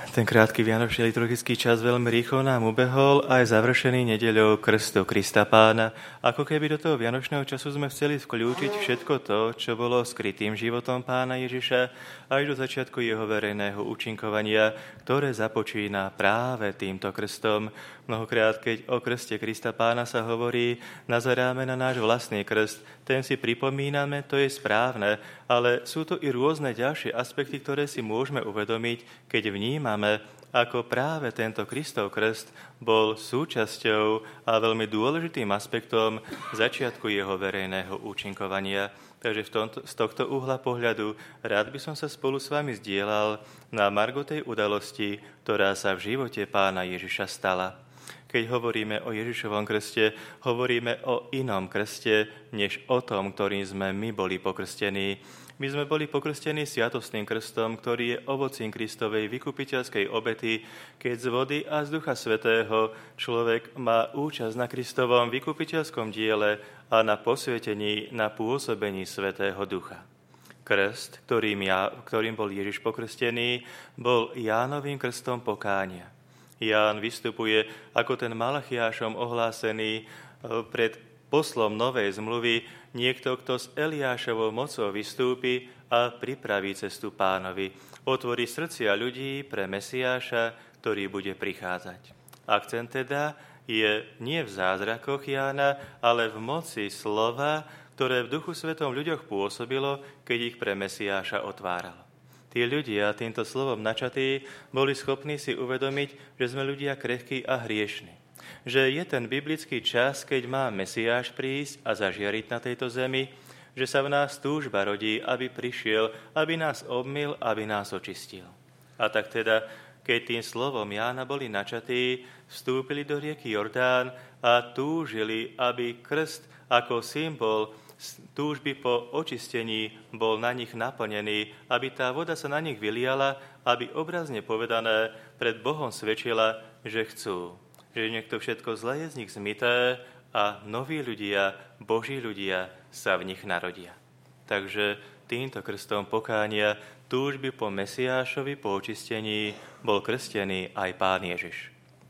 Ten krátky vianočný liturgický čas veľmi rýchlo nám ubehol a je završený nedeľou krstu Krista Pána. Ako keby do toho vianočného času sme chceli vkľúčiť všetko to, čo bolo skrytým životom Pána Ježiša až do začiatku jeho verejného účinkovania, ktoré započína práve týmto krstom. Mnohokrát, keď o krste Krista Pána sa hovorí, nazeráme na náš vlastný krst. Ten si pripomíname, to je správne, ale sú to i rôzne ďalšie aspekty, ktoré si môžeme uvedomiť, keď vnímame, ako práve tento Kristov krst bol súčasťou a veľmi dôležitým aspektom začiatku jeho verejného účinkovania. Takže z tohto uhla pohľadu rád by som sa spolu s vami zdieľal na margo tej udalosti, ktorá sa v živote Pána Ježiša stala. Keď hovoríme o Ježišovom krste, hovoríme o inom krste, než o tom, ktorým sme my boli pokrstení. My sme boli pokrstení sviatostným krstom, ktorý je ovocím Kristovej vykupiteľskej obety, keď z vody a z Ducha Svätého človek má účasť na Kristovom vykupiteľskom diele a na posvetení, na pôsobení Svätého Ducha. Krst, ktorým bol Ježiš pokrstený, bol Jánovým krstom pokánia. Ján vystupuje ako ten Malachiášom ohlásený pred poslom novej zmluvy, niekto, kto s Eliášovou mocou vystúpi a pripraví cestu Pánovi. Otvorí srdcia ľudí pre Mesiáša, ktorý bude prichádzať. Akcent teda je nie v zázrakoch Jána, ale v moci slova, ktoré v Duchu Svetom ľuďoch pôsobilo, keď ich pre Mesiáša otváralo. Tí ľudia, týmto slovom načatí, boli schopní si uvedomiť, že sme ľudia krehkí a hriešni. Že je ten biblický čas, keď má Mesiáš prísť a zažiariť na tejto zemi, že sa v nás túžba rodí, aby prišiel, aby nás obmyl, aby nás očistil. A tak teda, keď tým slovom Jána boli načatí, vstúpili do rieky Jordán a túžili, aby krst ako symbol túžby po očistení bol na nich naplnený, aby tá voda sa na nich vyliala, aby obrazne povedané pred Bohom svedčila, že chcú. Že niekto všetko zlé je z nich zmyté a noví ľudia, Boží ľudia sa v nich narodia. Takže týmto krstom pokánia, túžby po Mesiášovi, po očistení, bol krstený aj Pán Ježiš.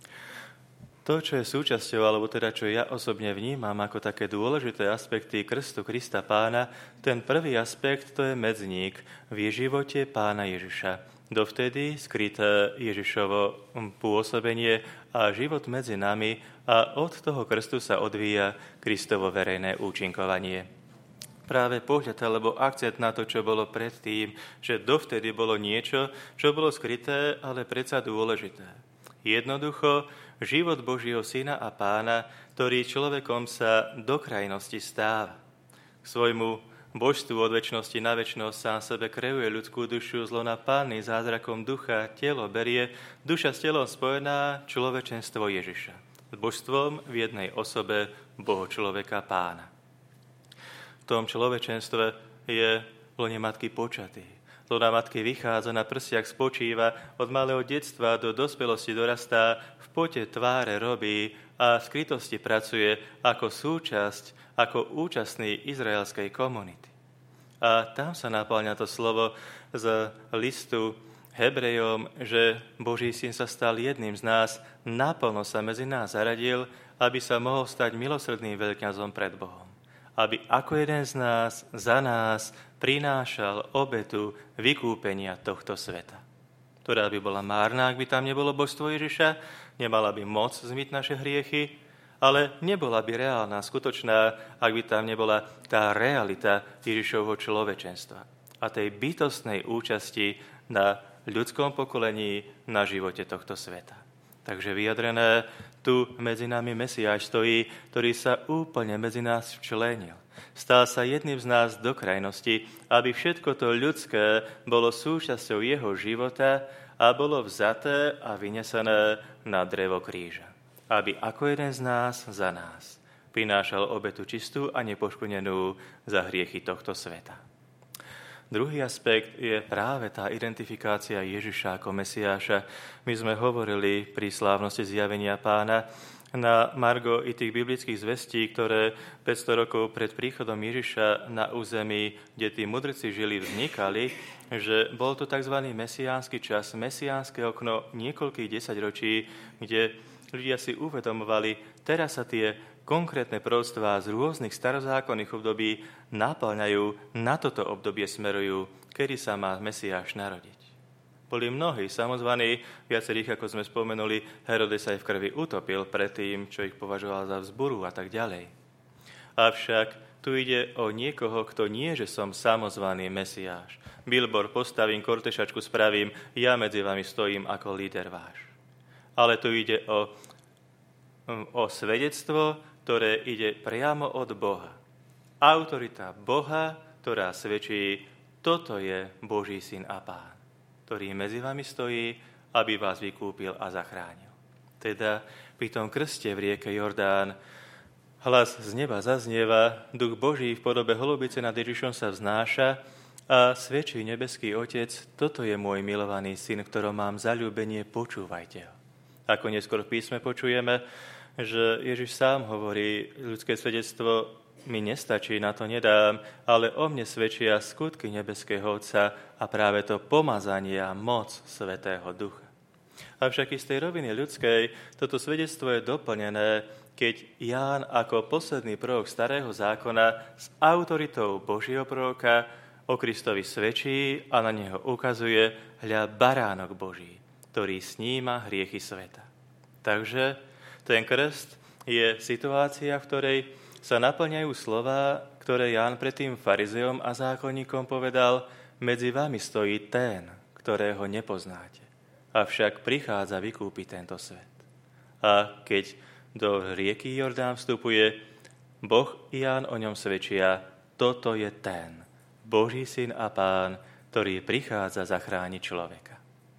To, čo je súčasťou, alebo teda čo ja osobne vnímam ako také dôležité aspekty krstu Krista Pána, ten prvý aspekt, to je medzník v živote Pána Ježiša. Dovtedy skryté Ježišovo pôsobenie a život medzi nami a od toho krstu sa odvíja Kristovo verejné účinkovanie. Práve pohľad alebo akcent na to, čo bolo predtým, že dovtedy bolo niečo, čo bolo skryté, ale predsa dôležité. Jednoducho, život Božieho Syna a Pána, ktorý človekom sa do krajnosti stáva. K svojmu božstvu od večnosti na večnosť sám sebe kreuje ľudskú dušu, zlonapánny zázrakom ducha, telo berie, duša s telom spojená, človečenstvo Ježiša. S božstvom v jednej osobe Boho človeka Pána. V tom človečenstve je v lone matky počatý. Lona matky vychádza, na prsiach spočíva, od malého detstva do dospelosti dorastá, v pote tváre robí a v skrytosti pracuje ako súčasť, ako účastný izraelskej komunity. A tam sa napĺňa to slovo z listu Hebrejom, že Boží syn sa stal jedným z nás, naplno sa medzi nás zaradil, aby sa mohol stať milosrdným veľkňazom pred Bohom. Aby ako jeden z nás, za nás, prinášal obetu vykúpenia tohto sveta. Ktorá by bola márna, ak by tam nebolo božstvo Ježiša, nemala by moc zmyť naše hriechy, ale nebola by reálna, skutočná, ak by tam nebola tá realita Ježišovho človečenstva a tej bytostnej účasti na ľudskom pokolení, na živote tohto sveta. Takže vyjadrené, tu medzi nami Mesiáš stojí, ktorý sa úplne medzi nás včlenil. Stal sa jedným z nás do krajnosti, aby všetko to ľudské bolo súčasťou jeho života a bolo vzaté a vynesené na drevo kríža. Aby ako jeden z nás za nás prinášal obetu čistú a nepoškvrnenú za hriechy tohto sveta. Druhý aspekt je práve tá identifikácia Ježiša ako Mesiáša. My sme hovorili pri slávnosti zjavenia Pána na margo i tých biblických zvestí, ktoré 500 rokov pred príchodom Ježiša na území, kde tí mudrci žili, vznikali, že bol to tzv. Mesiánsky čas, mesiánske okno niekoľkých desaťročí, kde ľudia si uvedomovali, teraz sa tie konkrétne proroctvá z rôznych starozákonných období naplňajú, na toto obdobie smerujú, kedy sa má Mesiáš narodiť. Boli mnohí samozvaní, viacerých, ako sme spomenuli, Herodes aj v krvi utopil pred tým, čo ich považoval za vzburu a tak ďalej. Avšak tu ide o niekoho, kto nie, že som samozvaný Mesiáš. Billboard postavím, kortešačku spravím, ja medzi vami stojím ako líder váš. Ale tu ide o svedectvo, ktoré ide priamo od Boha. Autorita Boha, ktorá svedčí, toto je Boží syn a Pán, ktorý medzi vami stojí, aby vás vykúpil a zachránil. Teda pri tom krste v rieke Jordán hlas z neba zaznieva, duch Boží v podobe holubice nad Ježišom sa vznáša a svedčí nebeský Otec, toto je môj milovaný syn, ktorom mám zaľúbenie, počúvajte ho. Ako neskôr v písme počujeme, že Ježiš sám hovorí, ľudské svedectvo mi nestačí, na to nedám, ale o mne svedčia skutky nebeského Otca a práve to pomazanie a moc Svätého Ducha. Avšak z tej roviny ľudskej toto svedectvo je doplnené, keď Ján ako posledný prorok Starého zákona s autoritou Božieho proroka o Kristovi svedčí a na neho ukazuje, hľa baránok Boží, ktorý sníma hriechy sveta. Takže ten krst je situácia, v ktorej sa naplňajú slová, ktoré Ján predtým farizeom a zákonníkom povedal, medzi vami stojí ten, ktorého nepoznáte, avšak prichádza vykúpiť tento svet. A keď do rieky Jordán vstupuje, Boh i Ján o ňom svedčia, toto je ten, Boží syn a Pán, ktorý prichádza zachrániť človeka.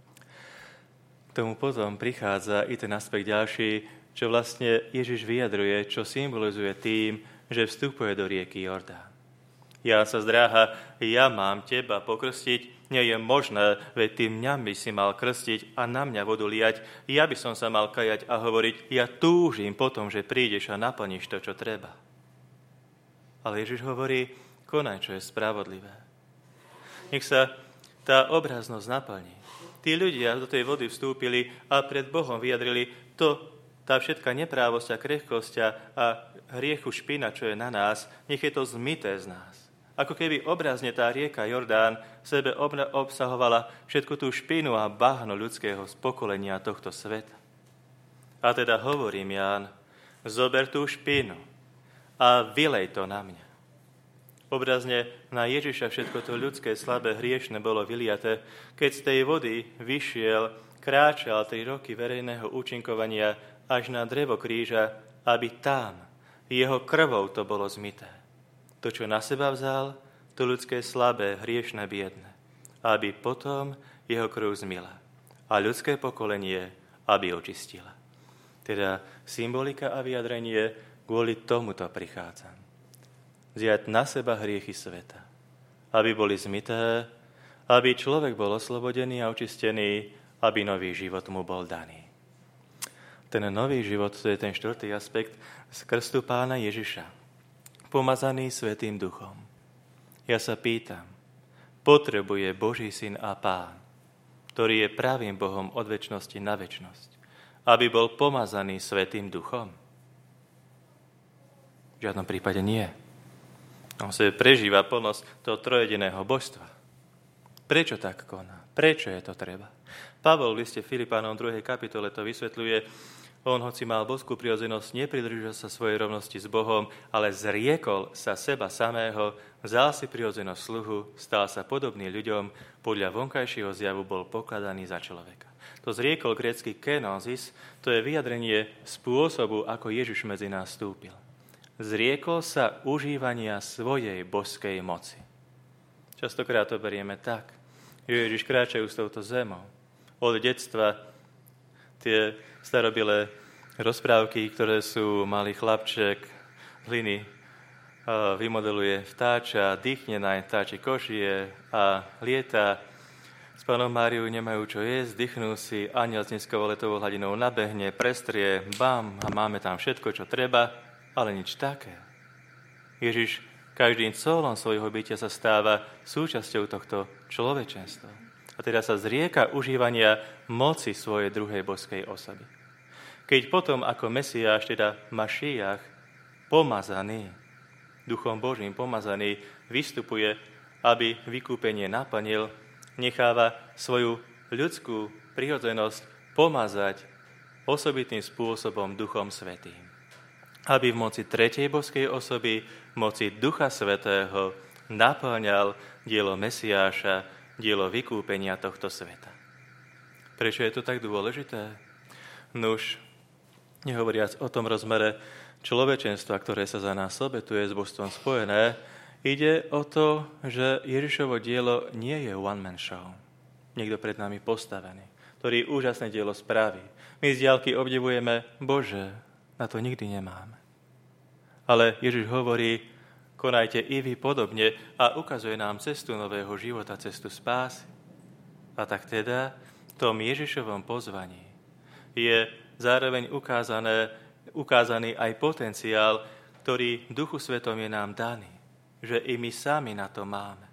K tomu potom prichádza i ten aspekt ďalší, čo vlastne Ježiš vyjadruje, čo symbolizuje tým, že vstupuje do rieky Jordán. Ján sa zdráha, ja mám teba pokrstiť, nie je možné, veď ty mňa by si mal krstiť a na mňa vodu liať, ja by som sa mal kajať a hovoriť, ja túžim potom, že prídeš a naplníš to, čo treba. Ale Ježiš hovorí, konaj, čo je spravodlivé. Nech sa tá obraznosť naplní. Tí ľudia do tej vody vstúpili a pred Bohom vyjadrili tá všetká neprávosť a krehkosť a hriechu špina, čo je na nás, nech je to zmyté z nás. Ako keby obrazne tá rieka Jordán v sebe obsahovala všetku tú špinu a bahno ľudského z pokolenia tohto sveta. A teda hovorím, Ján, zober tú špinu a vylej to na mňa. Obrazne na Ježiša všetko to ľudské, slabé, hriešne bolo vyliaté, keď z tej vody vyšiel, kráčal 3 roky verejného účinkovania až na drevo kríža, aby tam jeho krvou to bolo zmyté. To, čo na seba vzal, to ľudské slabé, hriešne, biedne, aby potom jeho krv zmila a ľudské pokolenie, aby očistila. Teda symbolika a vyjadrenie, kvôli tomuto prichádzam. Vziať na seba hriechy sveta, aby boli zmyté, aby človek bol oslobodený a očistený, aby nový život mu bol daný. Ten nový život, to je ten 4. aspekt z krstu Pána Ježiša, pomazaný Svätým Duchom. Ja sa pýtam, potrebuje Boží syn a Pán, ktorý je pravým Bohom od večnosti na večnosť, aby bol pomazaný Svätým Duchom? V žiadnom prípade nie. On sa prežíva plnosť toho trojediného božstva. Prečo tak koná? Prečo je to treba? Pavol v liste Filipánom 2. kapitole to vysvetľuje. On, hoci mal božskú prirodzenosť, nepridržal sa svojej rovnosti s Bohom, ale zriekol sa seba samého, vzal si prirodzenosť sluhu, stal sa podobný ľuďom, podľa vonkajšieho zjavu bol pokladaný za človeka. To zriekol grécky kenosis, to je vyjadrenie spôsobu, ako Ježiš medzi nás vstúpil. Zriekol sa užívania svojej božskej moci. Častokrát to berieme tak, že Ježiš kráčajú s touto zemou. Od detstva tie starobilé rozprávky, ktoré sú malý chlapček, hliny vymodeluje vtáča, dýchne na vtáči košie a lieta. S Pannou Máriou nemajú čo jesť, dýchnú si, anjel s nízkou letovou hladinou nabehne, prestrie, bam, a máme tam všetko, čo treba, ale nič také. Ježiš každým colom svojho bytia sa stáva súčasťou tohto človečenstva. A teda sa zrieka užívania moci svojej druhej božskej osoby. Keď potom ako Mesiáš, teda Mašiach, pomazaný, Duchom Božím pomazaný, vystupuje, aby vykúpenie naplnil, necháva svoju ľudskú prirodzenosť pomazať osobitným spôsobom Duchom Svätým. Aby v moci tretej božskej osoby, v moci Ducha Svätého naplňal dielo Mesiáša, dielo vykúpenia tohto sveta. Prečo je to tak dôležité? Nuž, nehovoriac o tom rozmere človečenstva, ktoré sa za nás obetuje s božstvom spojené, ide o to, že Ježišovo dielo nie je one-man show. Niekto pred nami postavený, ktorý úžasné dielo spraví. My z diaľky obdivujeme, Bože, na to nikdy nemáme. Ale Ježiš hovorí, konajte i vy podobne a ukazuje nám cestu nového života, cestu spásy. A tak teda v tom Ježišovom pozvaní je zároveň ukázaný aj potenciál, ktorý v Duchu Svetom je nám daný. Že i my sami na to máme.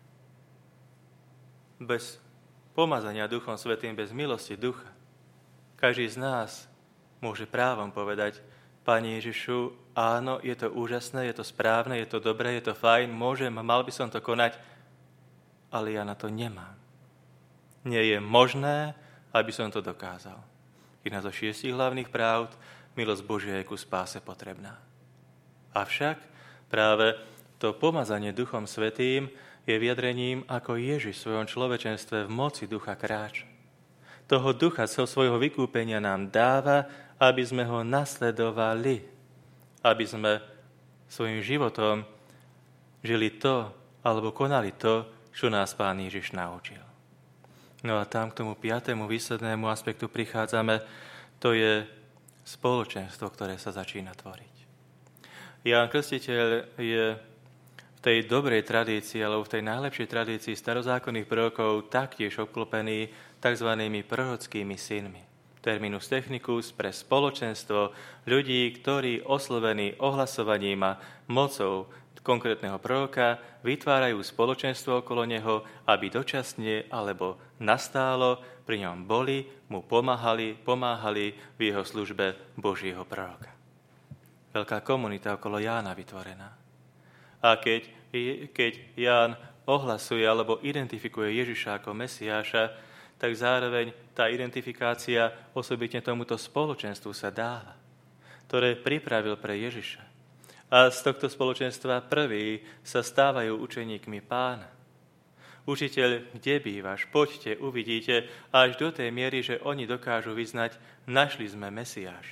Bez pomazania Duchom Svätým, bez milosti Ducha, každý z nás môže právom povedať, Pane Ježišu, áno, je to úžasné, je to správne, je to dobré, je to fajn, môžem, mal by som to konať, ale ja na to nemám. Nie je možné, aby som to dokázal. Jedna zo 6 hlavných práv, milosť Božia je ku spáse potrebná. Avšak práve to pomazanie Duchom Svätým je vyjadrením, ako Ježiš v svojom človečenstve v moci Ducha kráča. Toho Ducha svojho vykúpenia nám dáva, aby sme ho nasledovali, aby sme svojim životom žili to, alebo konali to, čo nás Pán Ježiš naučil. No a tam k tomu 5. výslednému aspektu prichádzame, to je spoločenstvo, ktoré sa začína tvoriť. Ján Krstiteľ je v tej dobrej tradícii, alebo v tej najlepšej tradícii starozákonných prorokov taktiež obklopený tzv. Prorockými synmi. Terminus technicus pre spoločenstvo ľudí, ktorí oslovení ohlasovaním a mocou konkrétneho proroka vytvárajú spoločenstvo okolo neho, aby dočasne alebo nastálo pri ňom boli, mu pomáhali v jeho službe Božieho proroka. Veľká komunita okolo Jána vytvorená. A keď Ján ohlasuje alebo identifikuje Ježiša ako Mesiáša, tak zároveň tá identifikácia osobitne tomuto spoločenstvu sa dáva, ktoré pripravil pre Ježiša. A z tohto spoločenstva prví sa stávajú učeníkmi Pána. Učiteľ, kde bývaš? Poďte, uvidíte, až do tej miery, že oni dokážu vyznať, našli sme Mesiáša.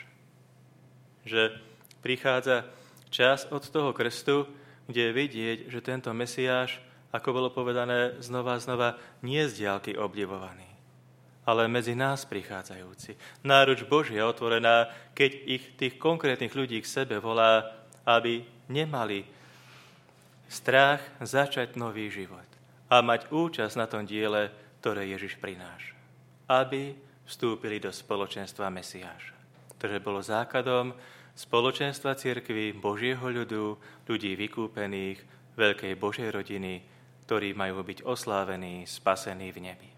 Že prichádza čas od toho krstu, kde je vidieť, že tento Mesiáš, ako bolo povedané znova a znova, nie z diaľky obdivovaný, ale medzi nás prichádzajúci. Náruč Božia otvorená, keď ich tých konkrétnych ľudí k sebe volá, aby nemali strach začať nový život a mať účasť na tom diele, ktoré Ježiš prináša. Aby vstúpili do spoločenstva Mesiáša, ktoré bolo základom spoločenstva cirkvi, Božieho ľudu, ľudí vykúpených, veľkej Božej rodiny, ktorí majú byť oslávení, spasení v nebi.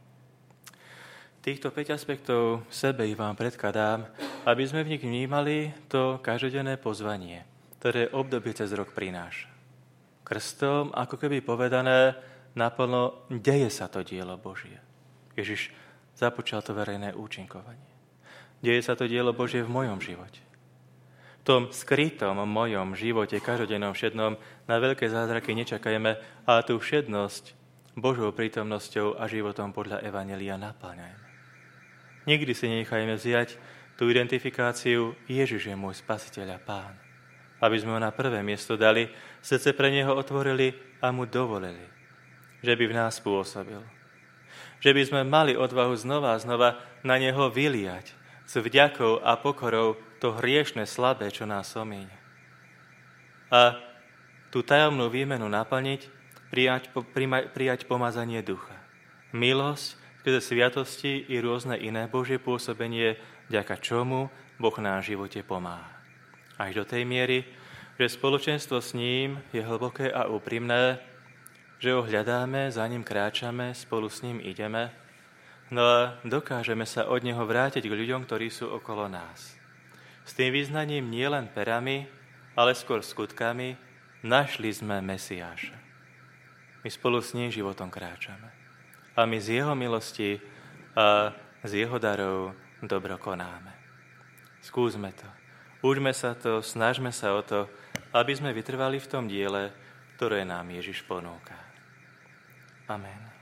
Týchto 5 aspektov sebe ich vám predkladám, aby sme v nich vnímali to každodenné pozvanie, ktoré obdobie cez rok prináša. Krstom, ako keby povedané, naplno deje sa to dielo Božie. Ježiš započal to verejné účinkovanie. Deje sa to dielo Božie v mojom živote. V tom skrytom mojom živote, každodennom všednom, na veľké zázraky nečakajme, ale tú všednosť Božou prítomnosťou a životom podľa Evanjelia naplňajme. Nikdy si nechajme vziať tú identifikáciu Ježiš je môj spasiteľ a Pán. Aby sme ho na prvé miesto dali, srdce pre neho otvorili a mu dovolili, že by v nás pôsobil. Že by sme mali odvahu znova a znova na neho vyliať s vďakou a pokorou to hriešne slabé, čo nás omíňa. A tú tajomnú výmenu naplniť, prijať pomazanie ducha. Milosť, skrze sviatosti i rôzne iné Božie pôsobenie, vďaka čomu Boh nám v živote pomáha. Až do tej miery, že spoločenstvo s ním je hlboké a úprimné, že ho hľadáme, za ním kráčame, spolu s ním ideme, no a dokážeme sa od neho vrátiť k ľuďom, ktorí sú okolo nás. S tým vyznaním nie len perami, ale skôr skutkami našli sme Mesiáša. My spolu s ním životom kráčame. A my z jeho milosti a z jeho darov dobro konáme. Skúsme to. Učme sa to, snažme sa o to, aby sme vytrvali v tom diele, ktoré nám Ježiš ponúka. Amen.